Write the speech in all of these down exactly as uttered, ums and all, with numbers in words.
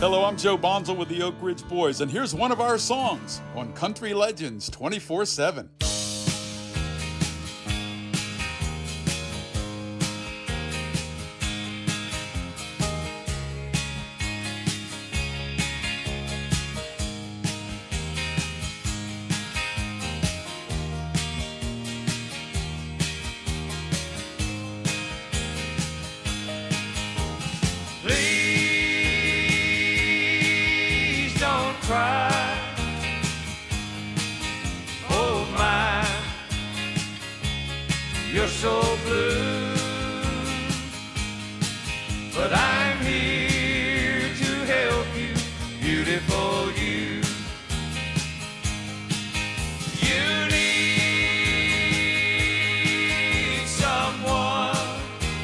Hello, I'm Joe Bonzel with the Oak Ridge Boys, and here's one of our songs on Country Legends twenty-four seven. You're so blue, but I'm here to help you, beautiful you. You need someone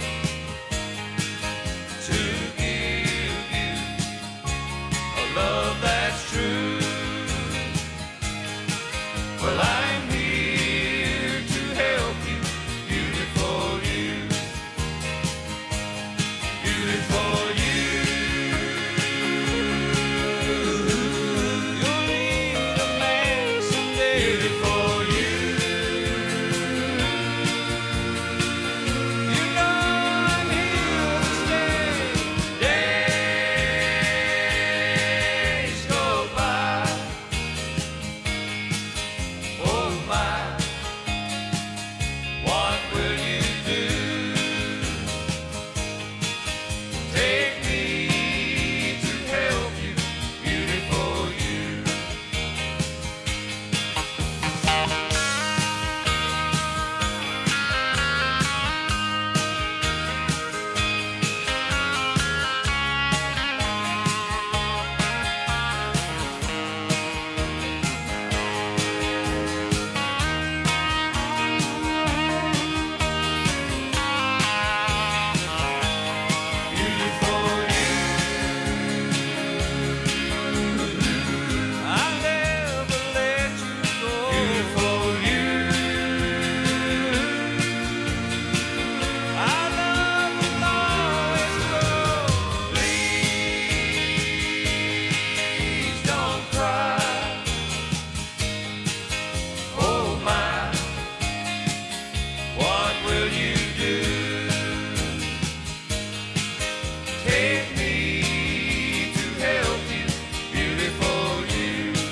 to give you a love that's true. Well, I'm here to help you, beautiful you, beautiful you. You'll need a man someday, beautiful you. You know I'm here to stay. Days go by. Oh my, what will you do? Take me to help you, beautiful you. Beautiful you. I'll never let you go. Beautiful you. Our love will always grow. Please don't cry. Oh my, what will you do? Take me to help you, beautiful you.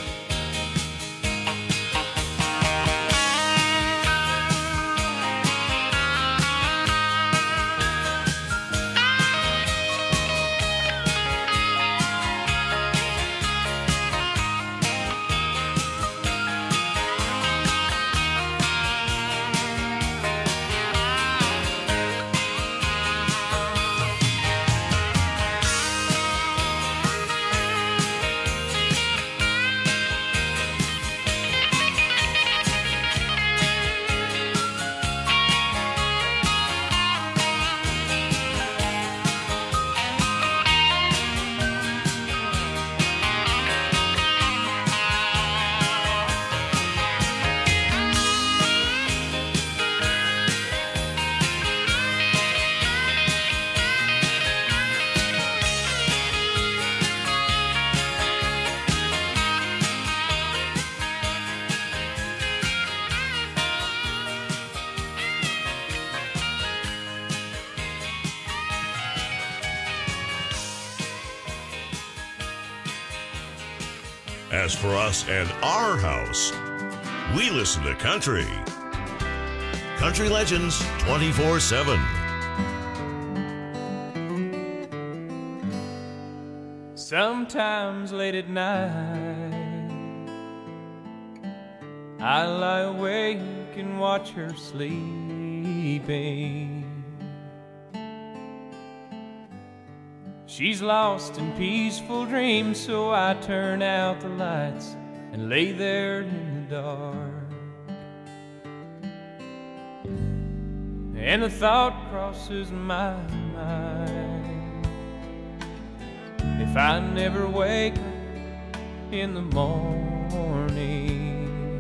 As for us and our house, we listen to country. Country Legends twenty-four seven. Sometimes late at night, I lie awake and watch her sleeping. She's lost in peaceful dreams, so I turn out the lights and lay there in the dark. And the thought crosses my mind, if I never wake up in the morning,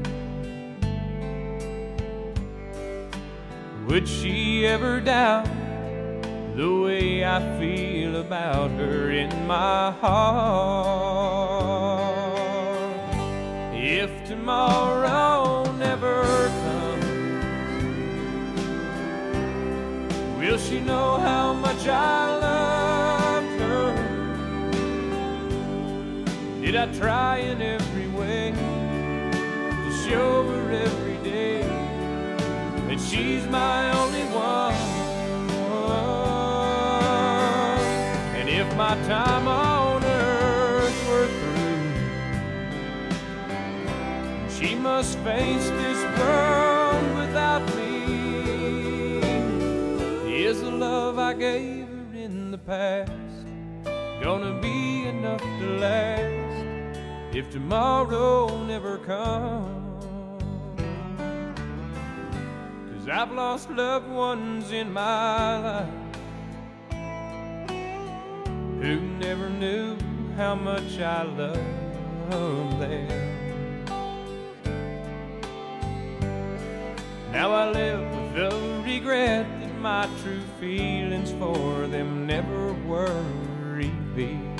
would she ever doubt the way I feel about her in my heart. If tomorrow never comes, will she know how much I loved her? Did I try in every way to show her every day that she's my only one? And if my time on earth were through, she must face this world without me. Is the love I gave her in the past gonna be enough to last if tomorrow never comes? 'Cause I've lost loved ones in my life who never knew how much I loved them. Now I live with the regret that my true feelings for them never were revealed.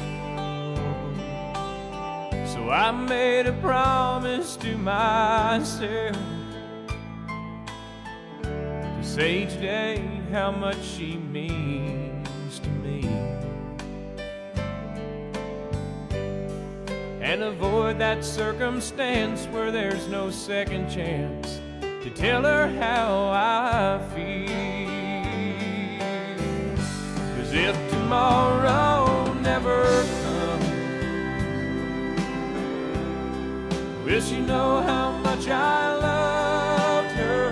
So I made a promise to myself to say each day how much she means to me, and avoid that circumstance where there's no second chance to tell her how I feel. 'Cause if tomorrow never comes, will she know how much I loved her?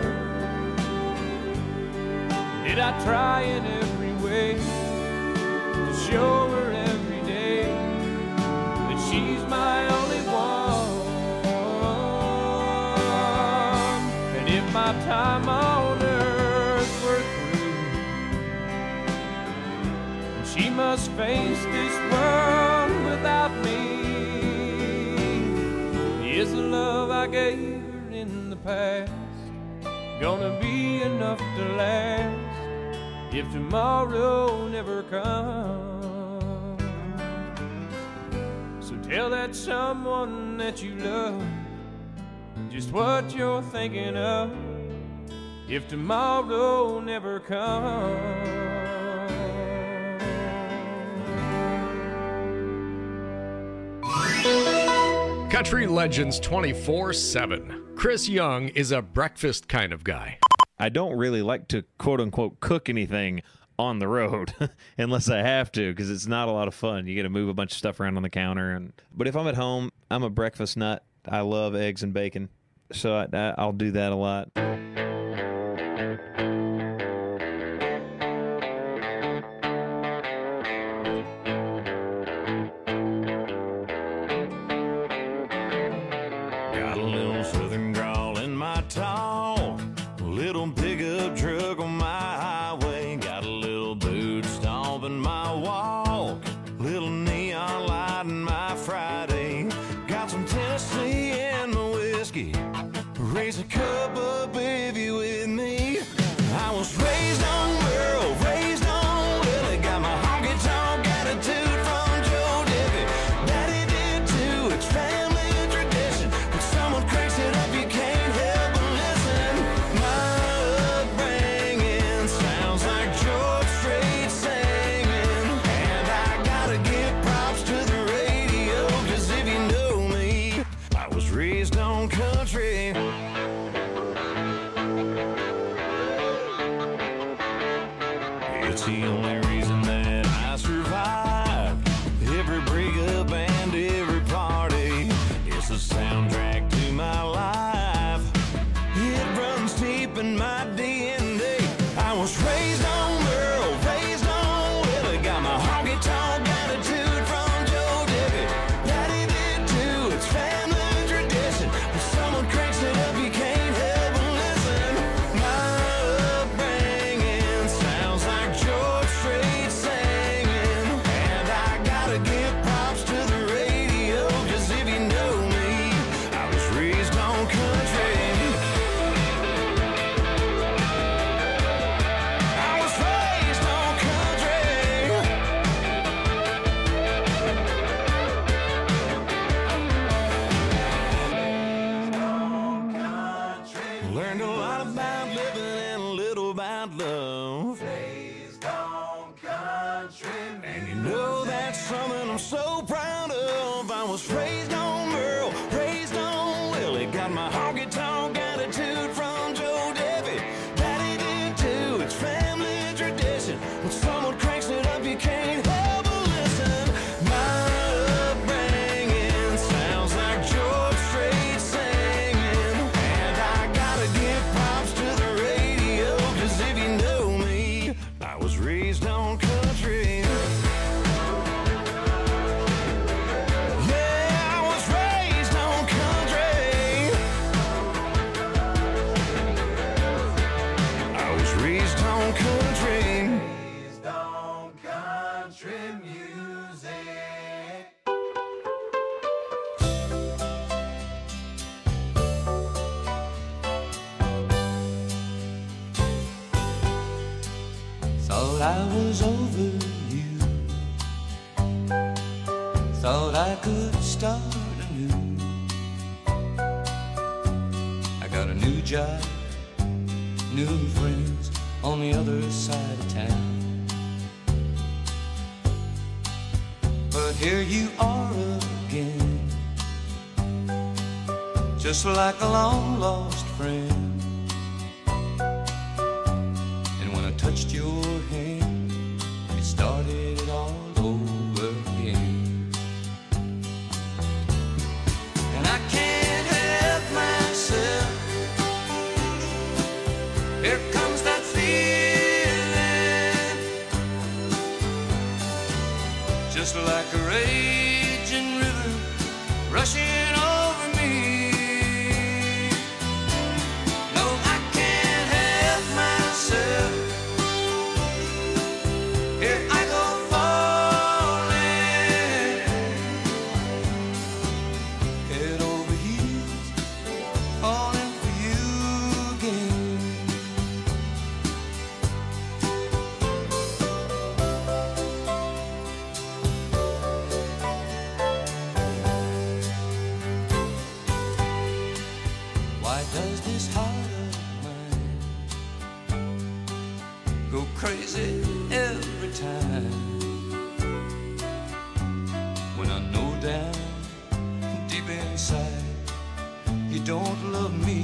Did I try in every way to show her every day that she's my only one? And if my time on earth were through, she must face this world without me. Is the love I gave her in the past gonna be enough to last if tomorrow never comes? So tell that someone that you love just what you're thinking of if tomorrow never comes. Country Legends twenty-four seven. Chris Young is a breakfast kind of guy. I don't really like to quote-unquote cook anything on the road unless I have to, because it's not a lot of fun. You got to move a bunch of stuff around on the counter. And But if I'm at home, I'm a breakfast nut. I love eggs and bacon, so I, I, I'll do that a lot. Raise a cup up if you with me. I was raised on world, raised on Willie. Got my honky tonk attitude from Joe Diffie. Daddy did too, it's family tradition. When someone cranks it up, you can't help but listen. My upbringing sounds like George Strait singing. And I gotta give props to the radio, 'cause if you know me, I was raised on country. It's the only reason that I survived every breakup and every party. It's the soundtrack to my life. It runs deep in my D N A. I was raised on Merle, raised on Willie. Got my honky tonk attitude from Joe Diffie. Daddy did too, it's family tradition. When someone cranks it up, you can't help but listen. My upbringing sounds like George Strait. about love. Raised on country music. And you know that's something I'm so proud of. I was raised on Merle, raised on Willie. Got my honky-tonk attitude from Joe Debbie. Daddy did too, it's family tradition. When someone cranks it up, you can't help but listen. My upbringing sounds like George Strait singing. And I gotta give props to the radio, 'cause if you know me, I was raised on country. Yeah, I was raised on country. I was raised on country. Raised on country music. Thought I was over you. Thought I could start anew. I got a new job, new friends on the other side of town. But here you are again, just like a long lost friend. And when I touched your hand, it started it all over again. And I can't help myself, here comes that feeling, just like a raging river rushing over me. No, I can't help myself, here I go falling, head over heels, falling for you again. Why does this heart of mine go crazy every time when I know down deep inside you don't love me?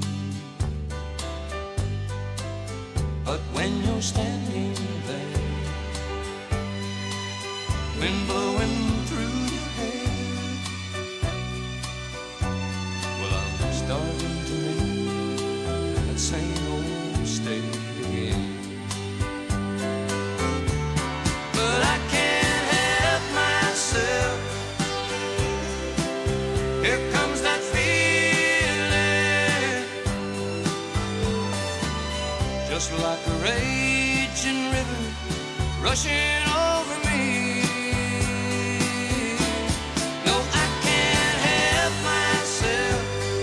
But when you're standing there, wind blowing through your hair, well, I'm starting to make that same old mistake again. But I can't help myself, here comes that feeling, just like a raging river rushing over me. No, I can't help myself,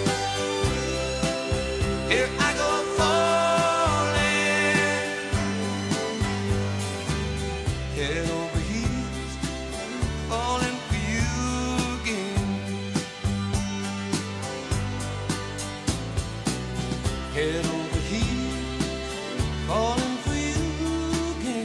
here I go falling, head over heels, falling for you again. Head over heels, falling for you again.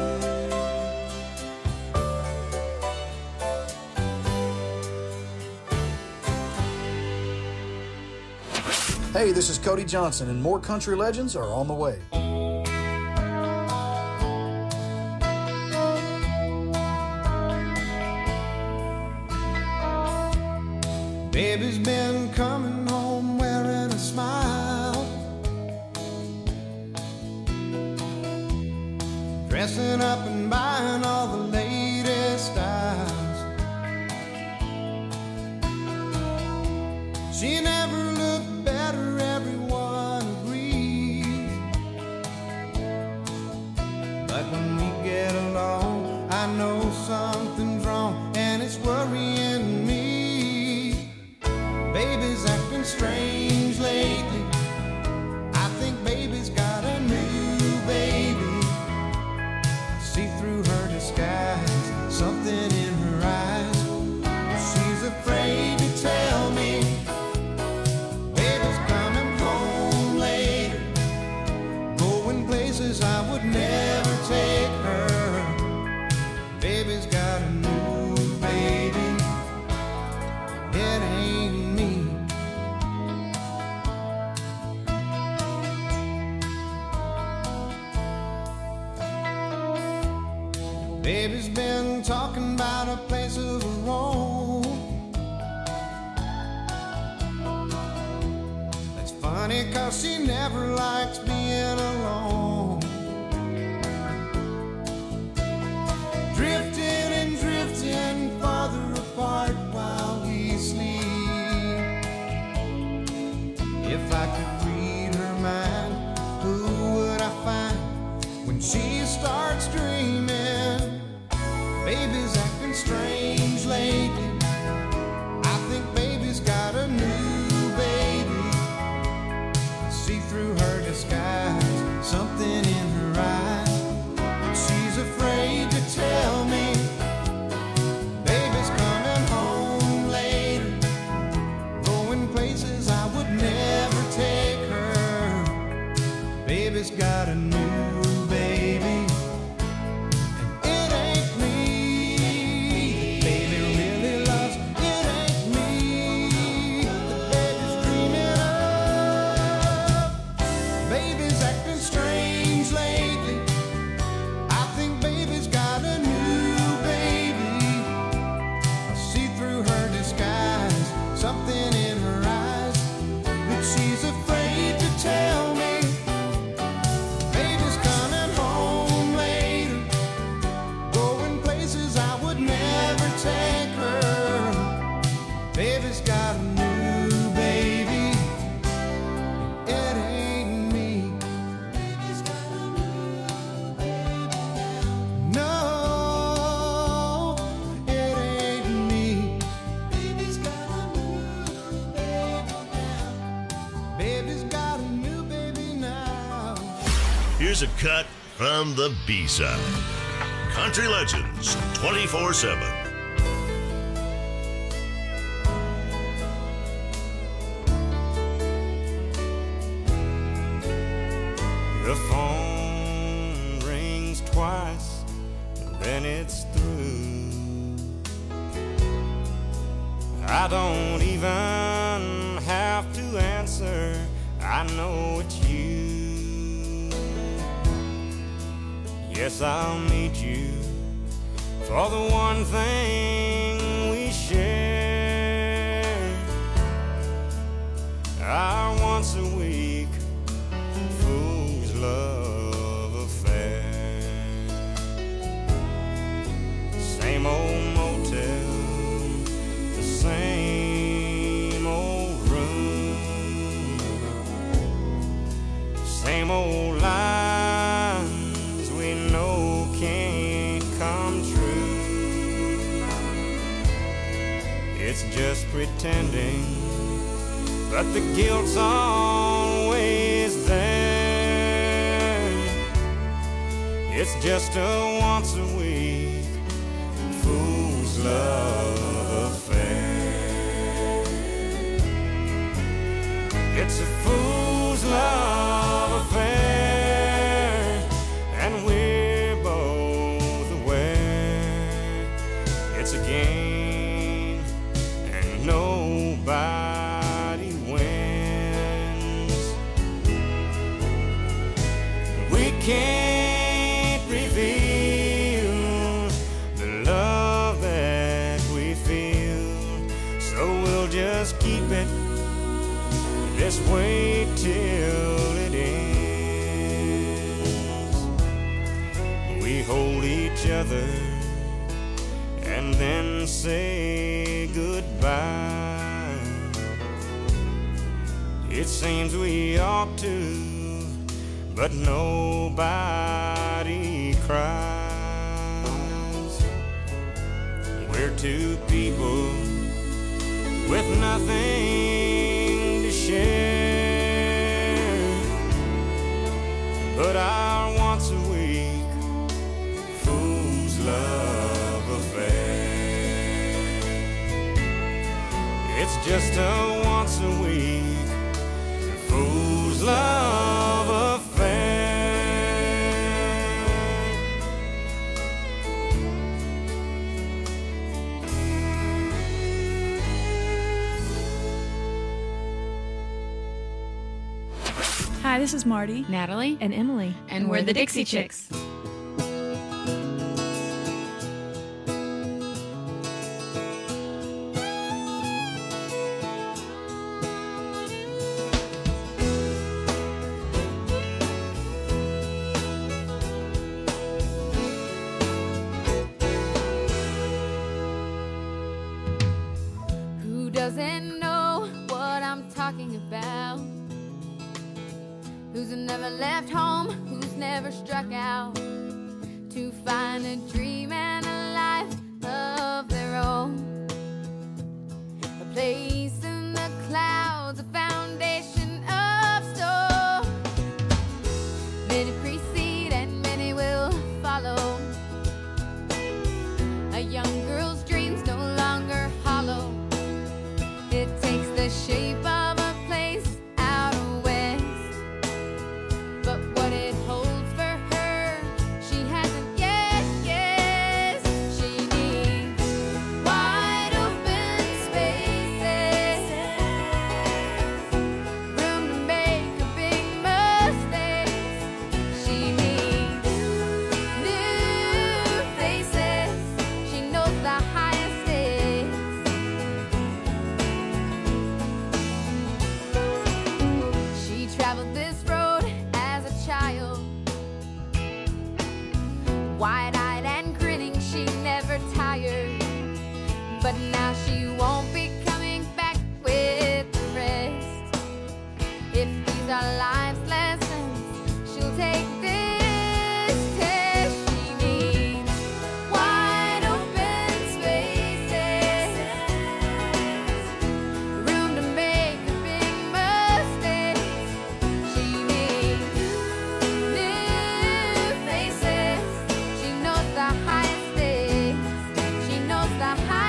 Hey, this is Cody Johnson, and more country legends are on the way. Baby's been coming home wearing a smile, dressing up and buying all the latest styles. She never looked better, everyone agreed. But when we get along, I know something's wrong, and it's worrying me. Baby's acting strange lately. I think baby's got a new baby. See through her disguise. places I would never take her. Baby's got a new baby, it ain't me. Baby's been talking about a place of her own. That's funny, cause she never likes being alone. Drifting and drifting farther apart while we sleep. If I could read her mind, who would I find when she starts dreaming? Baby's acting strange lately. I think baby's got a new baby. I see through her disguise something in her eyes, but she's afraid to tell me. Baby's coming home later, going places I would never take her. Baby's got a new baby. Here's a cut from the B-side. Country Legends twenty-four seven. The phone rings twice, and then it's through. I don't even have to answer, I know it's you. Yes, I'll meet you for the one thing we share, our once a week fool's love affair. Same old motel, the same old room, same old lines we know can't come true. It's just pretending, but the guilt's always there. It's just a once a week fool's love affair. It's a fool's love affair, and we're both aware. It's a game, and nobody wins. We can't reveal the love that we feel, so we'll just keep it this way till it ends. We hold each other and then say goodbye. It seems we ought to, but nobody cries. We're two people with nothing to share, but our once a week fool's love affair. It's just a once a week fool's love affair. Hi, this is Marty, Natalie, and Emily, and we're the Dixie Chicks. Who doesn't know what I'm talking about? Who's never left home, who's never struck out to find a dream and a life of their own? A place in the clouds, a foundation of stone. Many precede and many will follow. A young girl's dreams no longer hollow. It takes the shape of a place out west. But what it holds for her, she hasn't yet guessed. She needs wide open spaces, room to make a big mistakes. She needs new faces. She knows the highest stakes. She traveled this road as a child, wide-eyed and grinning, she never tired. But now she won't be coming back with the rest. If these are life's lessons, she'll take this test. She needs wide open spaces, room to make a big mistakes. She needs new faces. She knows the highest stakes. She knows the highest stakes.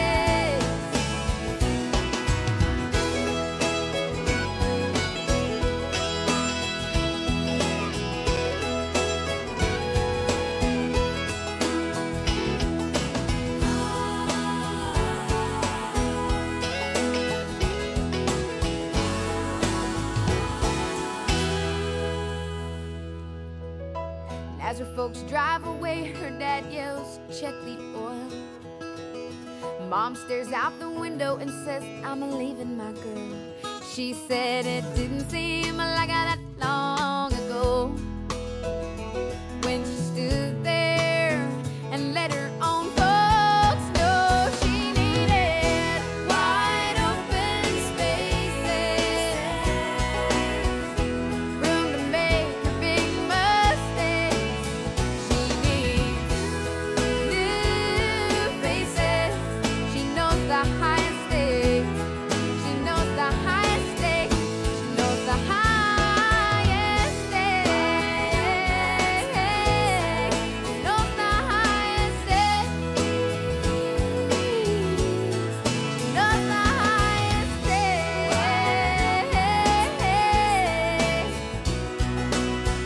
As her folks drive away, her dad yells, check the oil. Mom stares out the window and says, I'm leaving my girl. She said it didn't seem like that long ago, when she stood there and let her own folks know she needed wide open spaces, room to make a big mistakes. She needs new faces. She knows the highest stakes. She knows the highest stakes. She knows the highest stakes. She knows the highest stakes. She knows the highest stakes.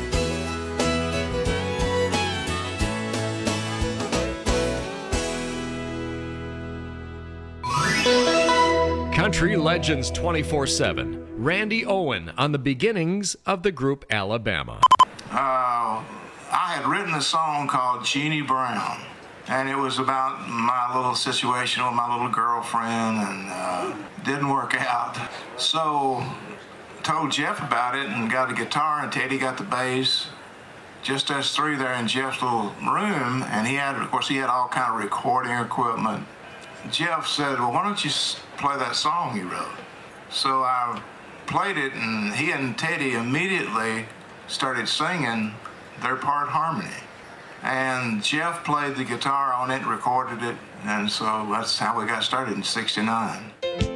Country Legends twenty-four seven. Randy Owen on the beginnings of the group Alabama. Uh, I had written a song called Jeannie Brown, and it was about my little situation with my little girlfriend, and uh, didn't work out. So told Jeff about it and got a guitar, and Teddy got the bass. Just us three there in Jeff's little room, and he had, of course, he had all kind of recording equipment. Jeff said, well, why don't you s- play that song you wrote? So I played it, and he and Teddy immediately started singing their part harmony. And Jeff played the guitar on it, recorded it, and so that's how we got started in sixty-nine.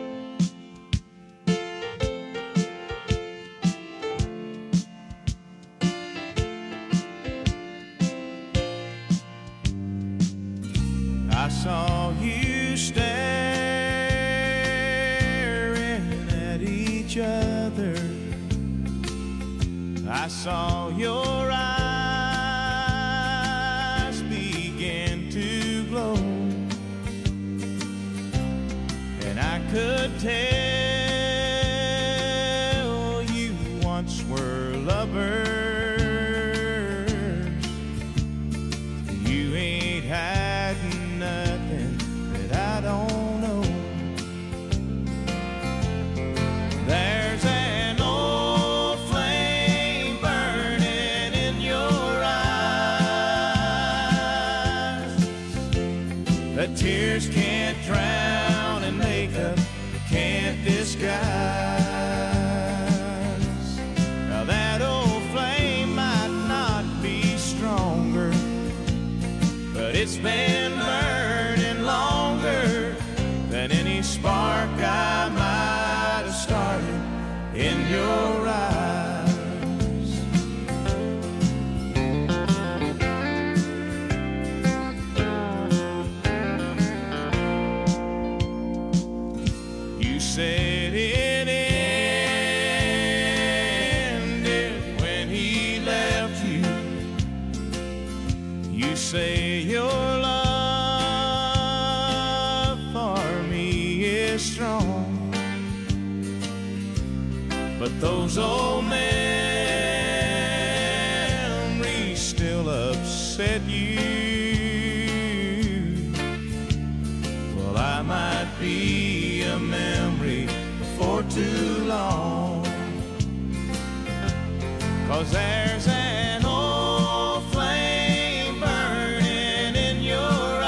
I saw you staring at each other. I saw your eyes begin to glow, and I could tell you once were that tears can't drown and makeup can't disguise. Now that old flame might not be stronger, but it's been burning longer than any spark I might have started in your eyes. You said it ended when he left you. You say your love for me is strong, but those old memories still upset you. Well, I might be a memory for too long, 'cause there's an old flame burning in your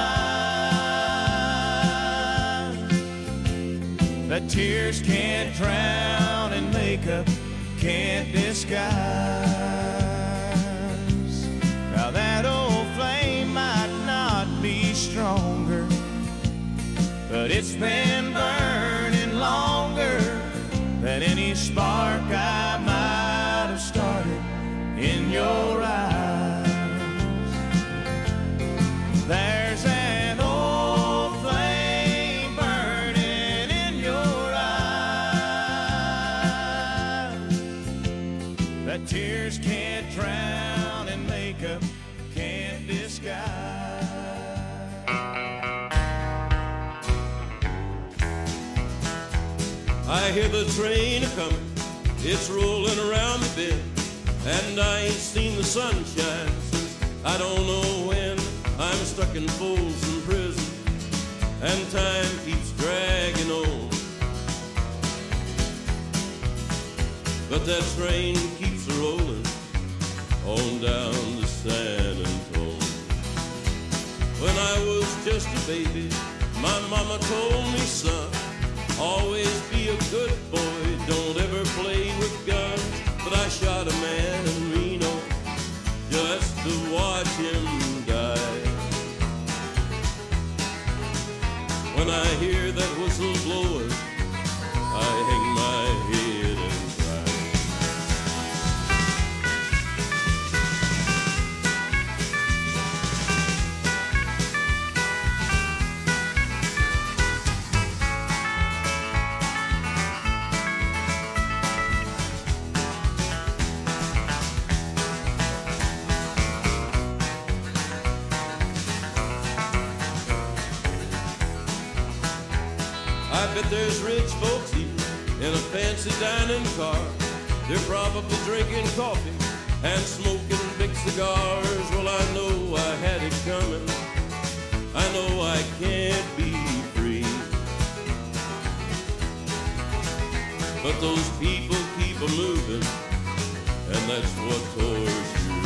eyes that tears can't drown and makeup can't disguise. Now that old flame might not be stronger, but it's been burning longer than any spark I might have started in your eyes. There's an old flame burning in your eyes that tears can't drown and makeup can't disguise. I hear the train a-comin', it's rolling around the bend, and I ain't seen the sunshine since I don't know when. I'm stuck in Folsom Prison, and time keeps dragging on, but that train keeps rolling on down to San Antone. When I was just a baby, my mama told me, son, always be a good boy, don't ever play with guns. But I shot a man in Reno just to watch him die. When I hear that whistle blowing, I hang my head and cry. I bet there's rich folks here in a fancy dining car. They're probably drinking coffee and smoking big cigars. Well, I know I had it coming. I know I can't be free, but those people keep a moving, and that's what tortures me.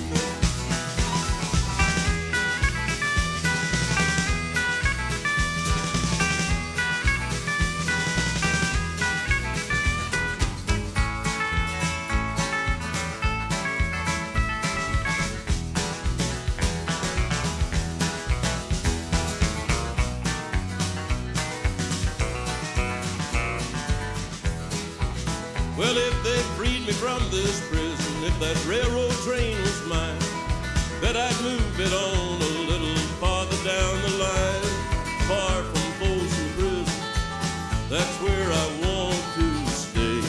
Well, if they freed me from this prison, if that railroad train was mine, bet I'd move it on a little farther down the line, far from Folsom Prison. That's where I want to stay.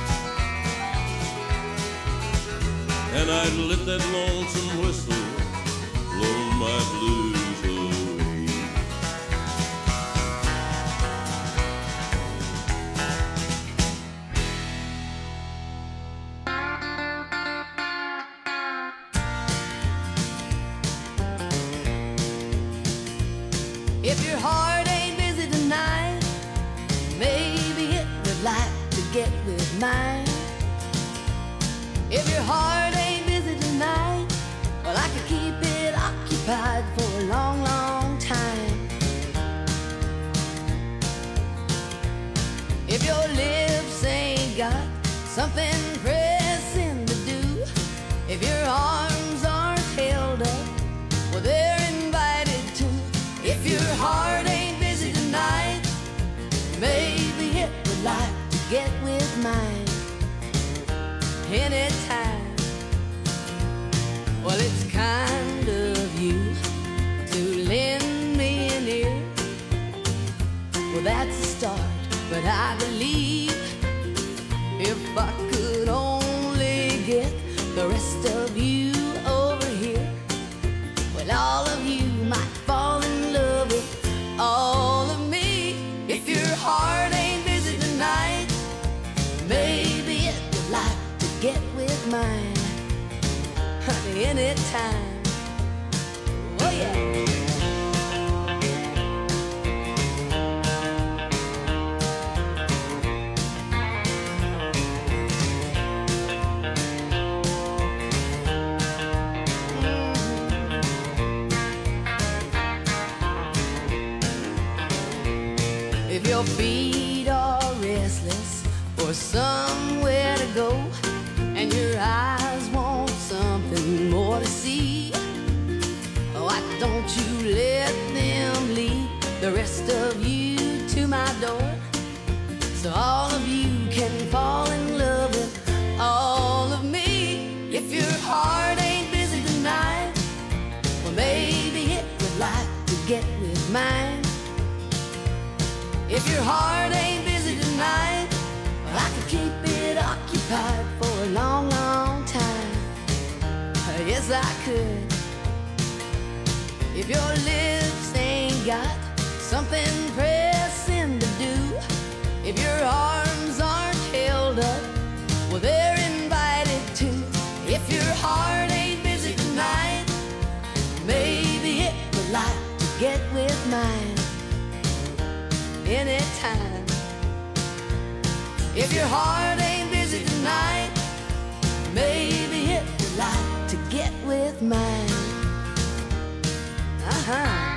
And I'd let that lonesome whistle blow my blues away. If your heart ain't busy tonight, maybe it would like to get with mine. If your heart ain't busy tonight, well, I could keep it occupied for a long, long time. something pressing to do. If your arms aren't held up, well, they're invited to. If your heart ain't busy tonight, maybe it would like to get with mine anytime. Well, it's kind of you to lend me an ear. Well, that's a start, but I believe if I could only get the rest of you over here, well, all of you might fall in love with all of me. If your heart ain't busy tonight, maybe it would like to get with mine, honey, anytime. Oh yeah. If your feet are restless for somewhere to go, and your eyes want something more to see, why don't you let them lead the rest of you to my door, so all of you can fall in love with all of me. If your heart ain't busy tonight, well, maybe it would like to get with mine. If your heart ain't busy tonight, well, I could keep it occupied for a long, long time. Yes, I could. If your lips ain't got something pressing to do, if your arms aren't held up, well, they're invited to. If your heart ain't busy tonight, maybe it would like to get with mine anytime. If your heart ain't busy tonight, maybe it would like to get with mine. Uh-huh.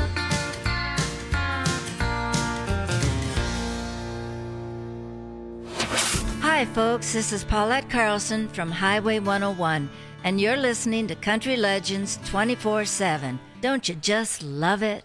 Hi, folks. This is Paulette Carlson from Highway one oh one, and you're listening to Country Legends twenty-four seven. Don't you just love it?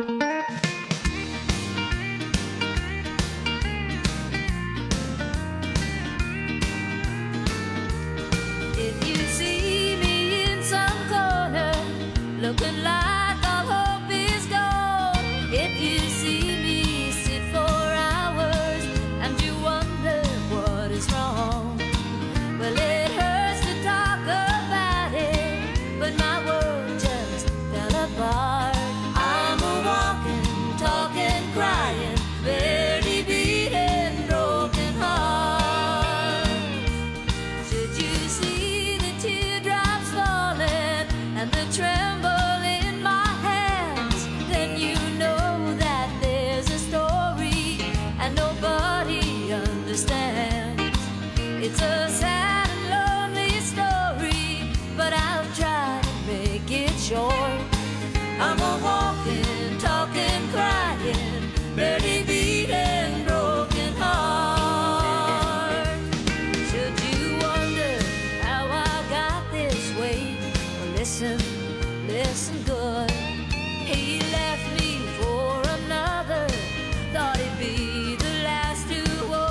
If you see me in some corner looking like all hope is gone, if you see me sit for hours and you wonder what is wrong, well, it hurts to talk about it, but my world just fell apart. I'm a walking, talking, crying, barely beating, broken heart. Should you see the teardrops falling and the tremble in my hands, then you know that there's a story and nobody understands. It's a sad and lonely story, but I'll try to make it short. I'm a walking, talking, crying, barely beating, broken heart. Should you wonder how I got this way, well, listen, listen good. He left me for another, thought he'd be the last to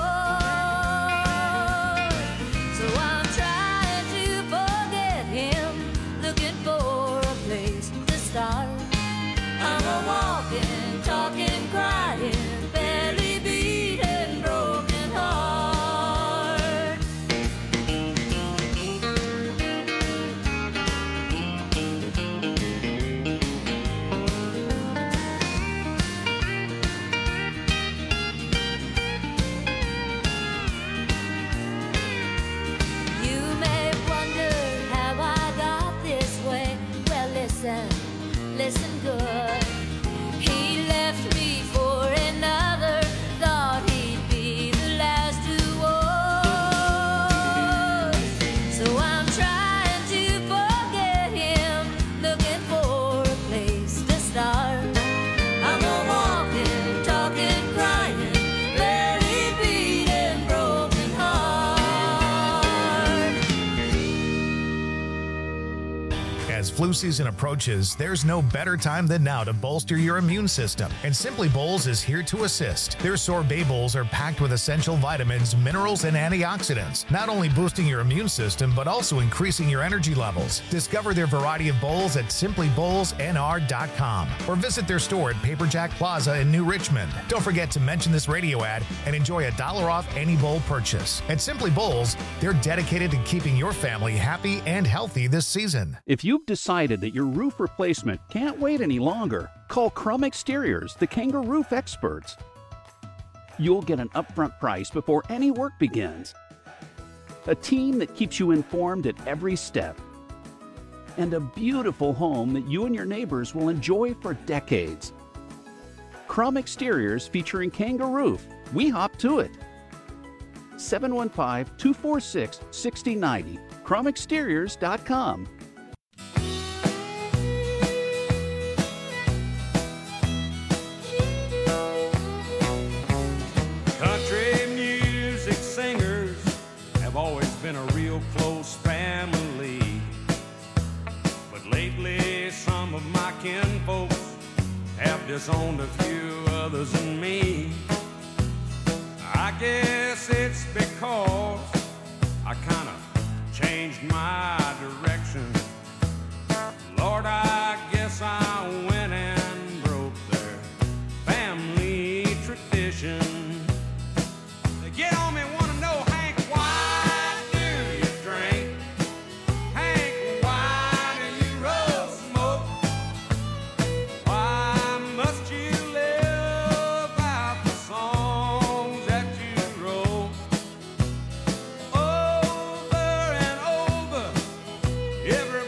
walk. So I'm trying to forget him, looking for a place to start. I'm a walking, talking, crying, barely beating, broken heart. You may wonder how I got this way. Well, listen, listen good. He left me for another, thought he'd be the last to walk. So I'm trying to forget him, looking for a place to start. I'm a walking, talking, crying, barely beating, broken heart. flu season approaches, there's no better time than now to bolster your immune system, and Simply Bowls is here to assist. Their sorbet bowls are packed with essential vitamins, minerals, and antioxidants, not only boosting your immune system, but also increasing your energy levels. Discover their variety of bowls at simply bowls n r dot com or visit their store at Paperjack Plaza in New Richmond. Don't forget to mention this radio ad and enjoy a dollar off any bowl purchase. At Simply Bowls, they're dedicated to keeping your family happy and healthy this season. If you've decided that your roof replacement can't wait any longer, call Crum Exteriors, the Kangaroo Roof experts. You'll get an upfront price before any work begins. A team that keeps you informed at every step. And a beautiful home that you and your neighbors will enjoy for decades. Crum Exteriors featuring Kangaroo Roof. We hop to it. seven one five, two four six, six zero nine zero. crum exteriors dot com. Country music singers have always been a real close family. But lately, some of my kinfolks have disowned a few others than me. I guess it's because I kind of changed my direction. Lord, I guess I went and broke their family tradition. They get on me, want to know, Hank, why do you drink? Hank, why do you roll smoke? Why must you live out the songs that you wrote? Over and over, every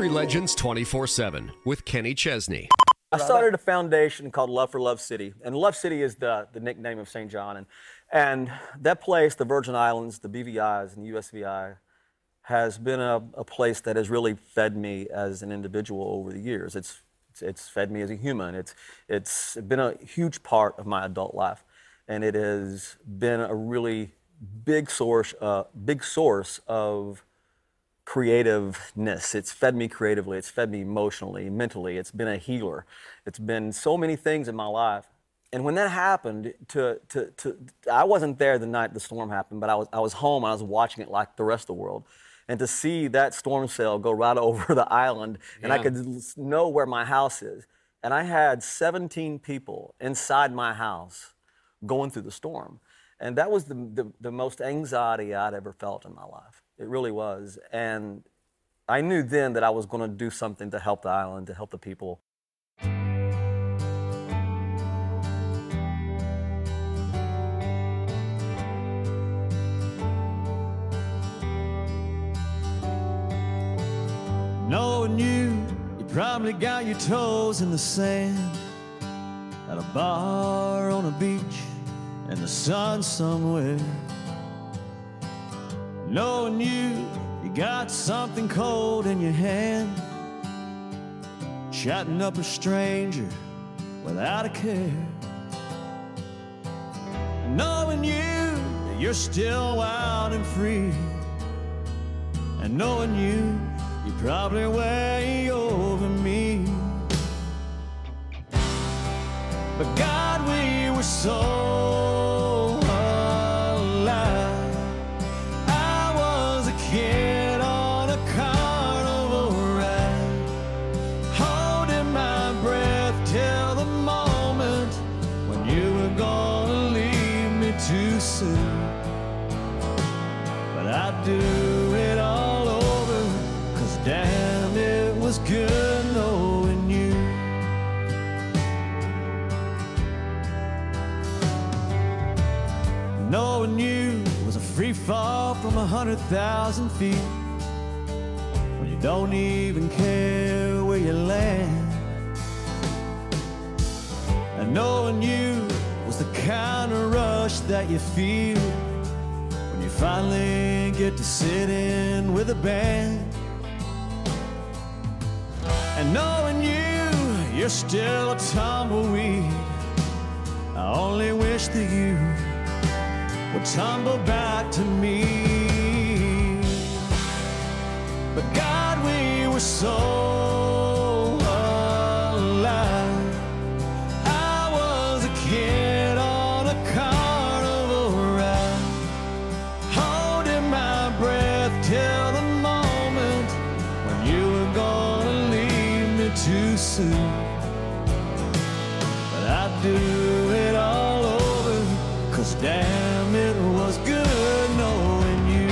Country Legends twenty-four seven with Kenny Chesney. I started a foundation called Love for Love City, and Love City is the, the nickname of Saint John. And, and that place, the Virgin Islands, the B V Is, and the U S V I, has been a, a place that has really fed me as an individual over the years. It's, it's, it's fed me as a human. It's, it's been a huge part of my adult life, and it has been a really big source, uh, big source of creativeness. It's fed me creatively. It's fed me emotionally, mentally. It's been a healer. It's been so many things in my life. And when that happened, to, to, to, I wasn't there the night the storm happened, but I was, I was home and I was watching it like the rest of the world. And to see that storm cell go right over the island, and Yeah. I could know where my house is. And I had seventeen people inside my house going through the storm. And that was the, the, the most anxiety I'd ever felt in my life. It really was. And I knew then that I was going to do something to help the island, to help the people. Knowing you, you probably got your toes in the sand at a bar on a beach in the sun somewhere. Knowing you, you got something cold in your hand, chatting up a stranger without a care. Knowing you, that you're still wild and free, and knowing you, you're probably way over me. But God, we were so alive. I was a kid on a carnival ride, holding my breath till the moment when you were gonna leave me too soon. But I'd do it all over, 'cause damn, it was good knowing you. Knowing you was a free fall from a hundred thousand feet, when you don't even care where you land. And knowing you was the kind of rush that you feel when you finally get to sit in with a band. And knowing you, you're still a tumbleweed, I only wish that you would tumble back to me. But God, we were so alive. I was a kid on a carnival ride, holding my breath till the moment when you were gonna leave me too soon. But I'd do it all over, 'cause damn, it was good knowing you.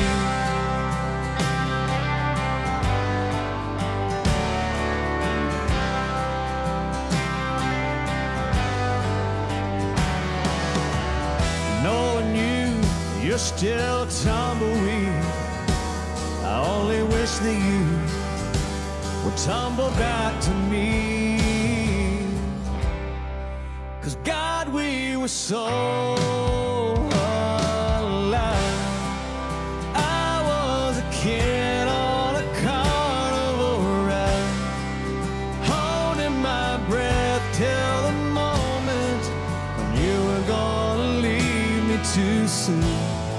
Knowing you, you're still a tumbleweed, I only wish that you would tumble back to me. 'Cause God, we were so alive. I was a kid on a carnival ride, holding my breath till the moment when you were gonna leave me too soon.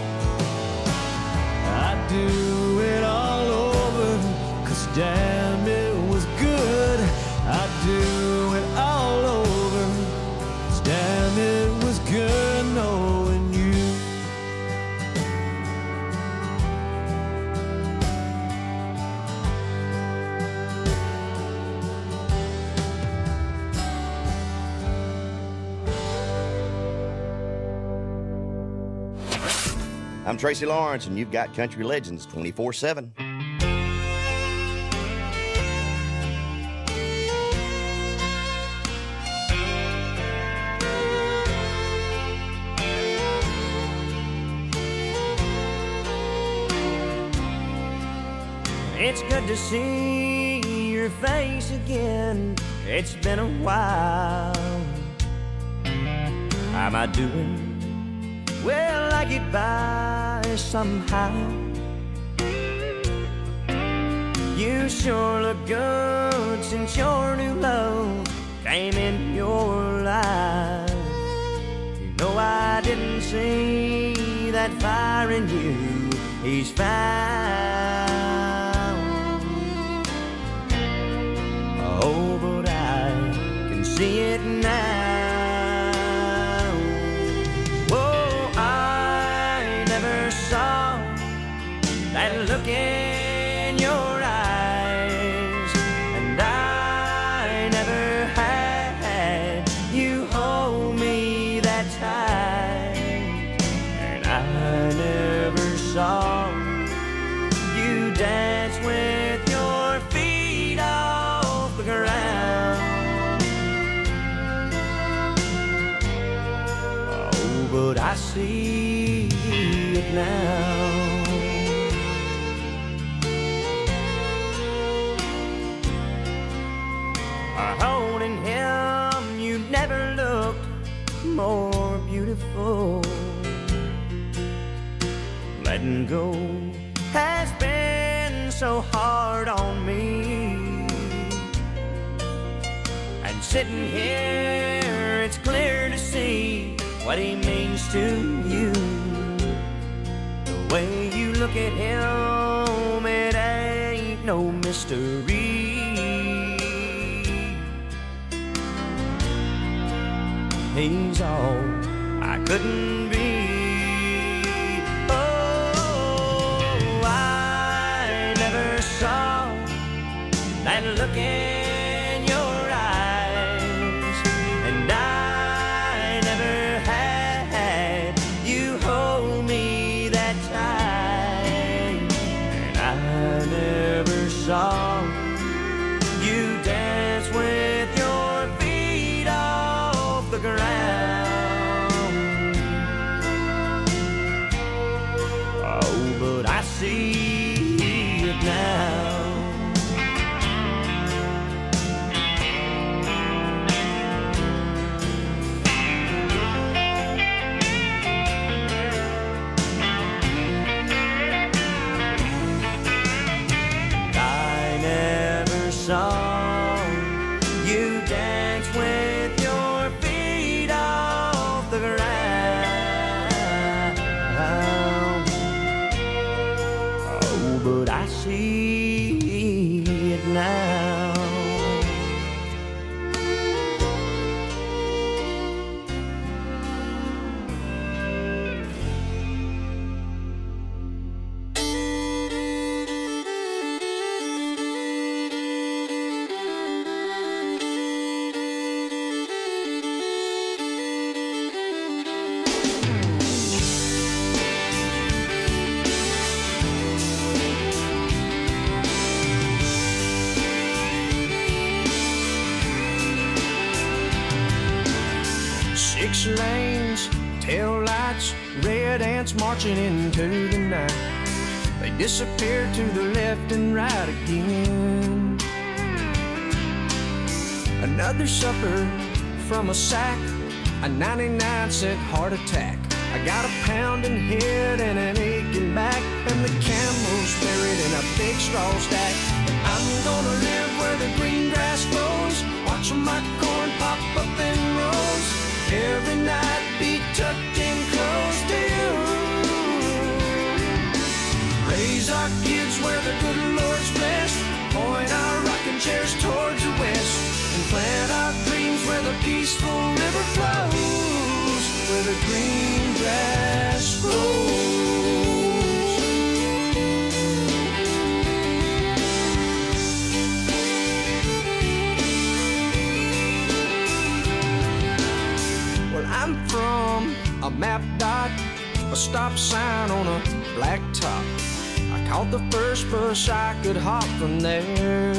I'd do it all over, 'cause damn, it was good. I'd do it all over, 'cause damn, it was good knowing you. I'm Tracy Lawrence, and you've got Country Legends twenty-four seven. It's good to see face again. It's been a while. How am I doing? Well, I get by somehow. You sure look good since your new love came in your life. You know I didn't see that fire in you. He's found. Oh, but I can see it now. Oh, I never saw that look in your eyes, and I never had you hold me that tight, and I never saw you dance with your feet off the ground. Oh, but I see it now. Holding him, you never looked more beautiful. Letting go has been so hard on me. And sitting here, it's clear to see what he means to you. The way you look at him, it ain't no mystery. He's all I couldn't be. Oh, I never saw that look in your eyes, and I never had you hold me that tight, and I never saw you dance with your feet off the ground. Oh, but I see it now. I never saw you dance with your feet off the ground. Oh, but I see it now. Six lanes, tail lights, red ants marching into the night. They disappear to the left and right again. Another supper from a sack, a ninety-nine cent heart attack. I got a pounding head and an aching back, and the camel's buried in a big straw stack. I'm gonna live where the green grass grows, watching my corn pop up in rows. Every night be tucked in close to you. Raise our kids where the good Lord's blessed, point our rocking chairs towards the west, and plant our dreams where the peaceful river flows, where the green grass grows. Well, I'm from a map dot, a stop sign on a black top. I caught the first bus I could hop from there.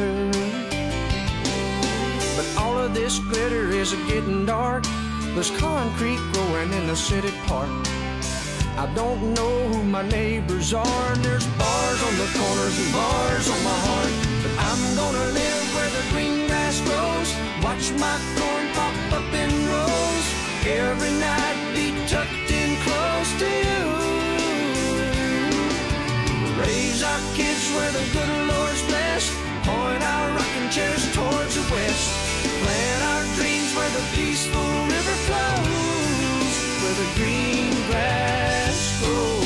But all of this glitter is a getting dark. There's concrete growing in the city park. I don't know who my neighbors are, and there's bars on the corners and bars on my heart. But I'm gonna live where green grass grows. Watch my corn pop up in rows. Every night be tucked in close to you. Raise our kids where the good Lord's blessed. Point our rocking chairs towards the west. Plant our dreams where the peaceful river flows, where the green grass grows.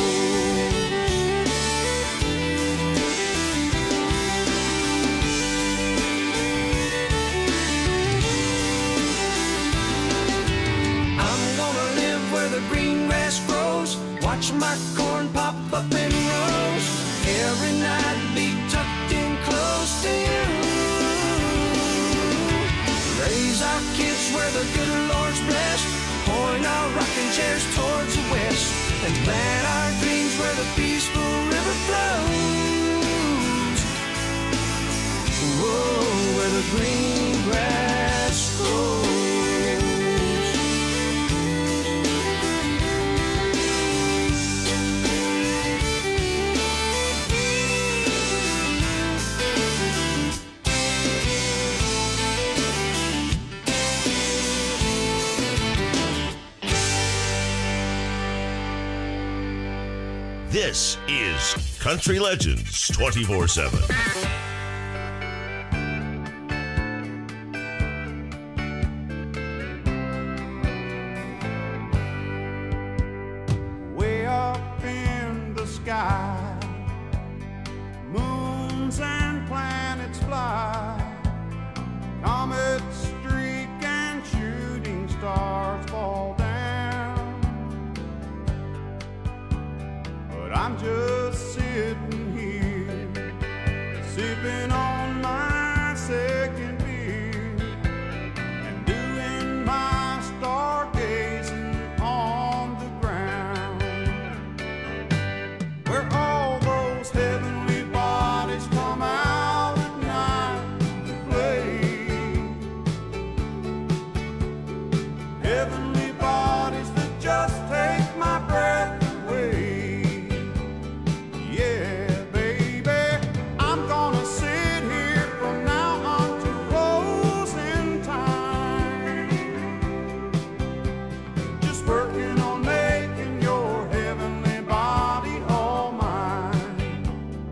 I'm gonna live where the green grass grows. Watch my corn pop up in rows. Every night be tucked in close to you. Raise our kids where the good Lord's blessed. Point our rocking chairs towards the west. And plant our dreams where the peaceful river flows. Whoa, where the green grass grows. This is Country Legends twenty-four seven. Way up in the sky, moons and planets fly, comets streak and shooting stars fall down. But I'm just sitting here, sipping on my second beer, and doing my stargazing on the ground, where all those heavenly bodies come out at night to play. Heavenly bodies that just take my breath away. Yeah, baby, I'm gonna sit here from now on to closing time, just working on making your heavenly body all mine.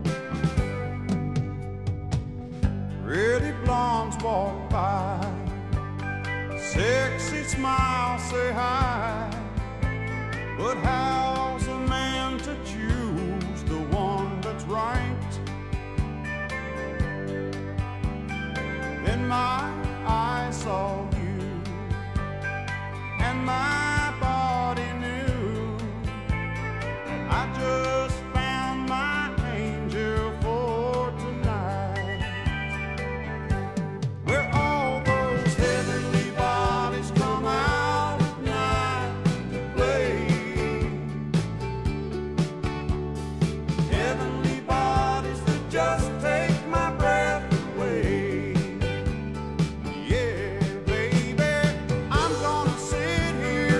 Pretty blondes walk by, sexy smiles say hi, but how's a man to choose the one that's right? Then my eyes saw you, and my body knew I just found my angel for tonight, where all those heavenly bodies come out at night to play. Heavenly bodies that just take my breath away. Yeah, baby, I'm gonna sit here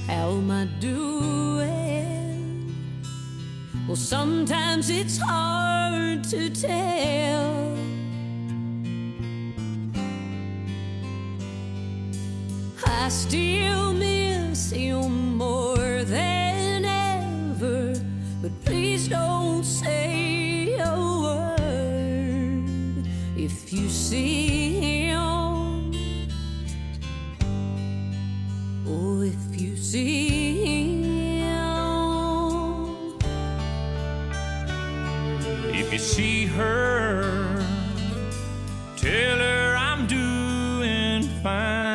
How am I doing? Well, sometimes it's hard to tell. I still miss you more than ever, but please don't say a word if you see him. Oh, if you see him. If you see her, tell her I'm doing fine.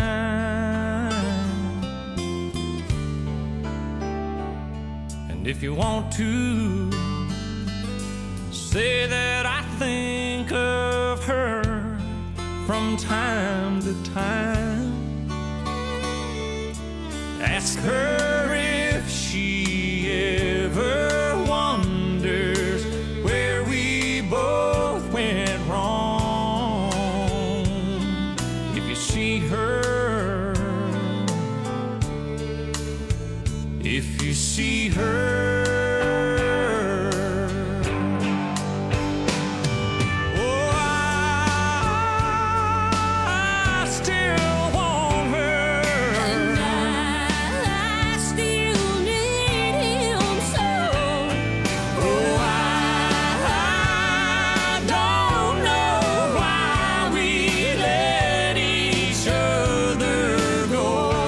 And if you want to, say that I think of her from time to time. Ask her if she ever wonders where we both went wrong. If you see her, if you see her, oh, I still want her. And I, I still need him so. Oh, I, I don't know why we let each other go.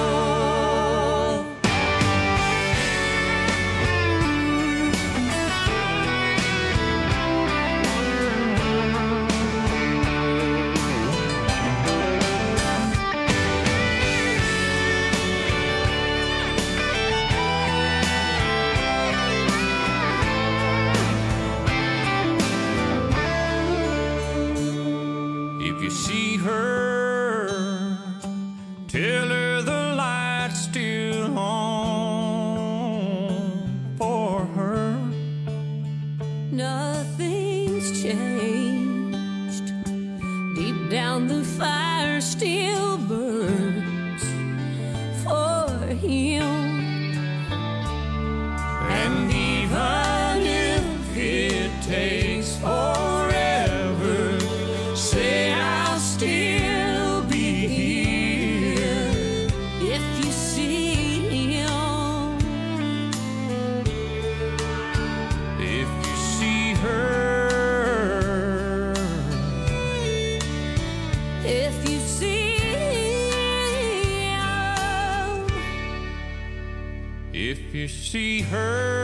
If you see her, tell her the light's still on for her. Nothing's changed. Deep down, the fire still burns for him. And even if it takes forever, say I'll still be here. If you see him, If you see her, if you see him, if you see her.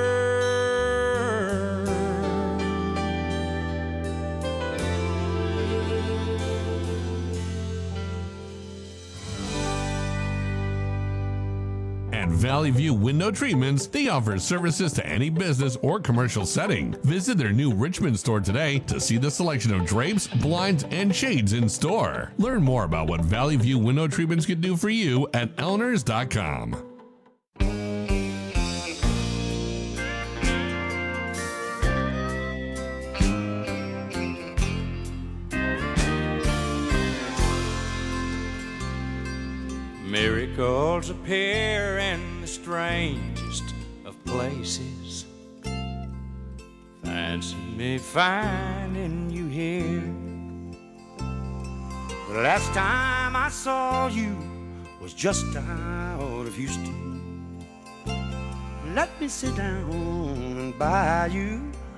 At Valley View Window Treatments, they offer services to any business or commercial setting. Visit their new Richmond store today to see the selection of drapes, blinds, and shades in store. Learn more about what Valley View Window Treatments can do for you at elners dot com. Miracles appear in the strangest of places. Fancy me finding you here. The last time I saw you was just out of Houston. Let me sit down and buy you